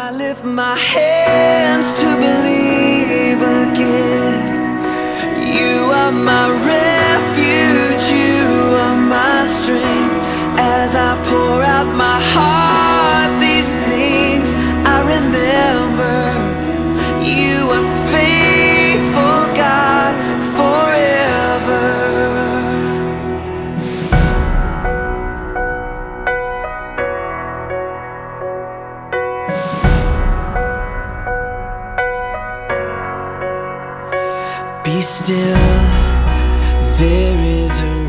I lift my hands to believe again. You are my refuge, you are my strength. As I pour out my heart, these things I remember. You are faithful, God, forever. Be still, there is a